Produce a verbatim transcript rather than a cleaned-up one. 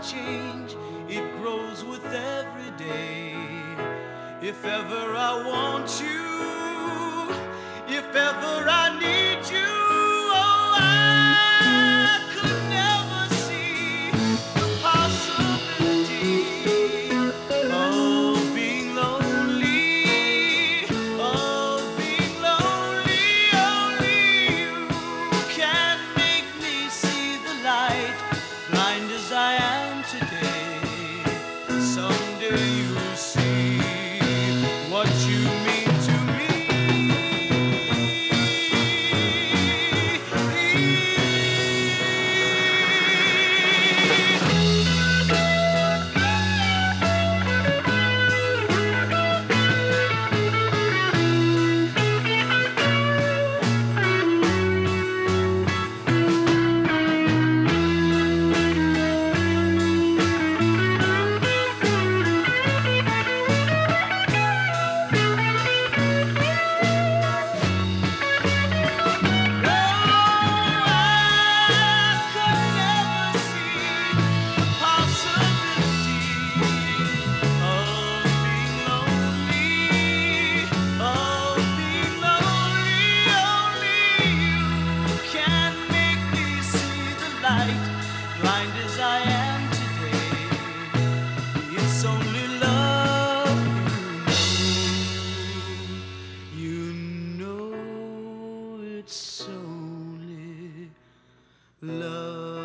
change, it grows with every day. If ever I want you, if ever I need you, oh, I could never see the possibility of being lonely, of being lonely. Only you can make me see the light, blind as I am today. Someday you'll see what you mean to me. Blind as I am today, it's only love, you know, you know it's only love.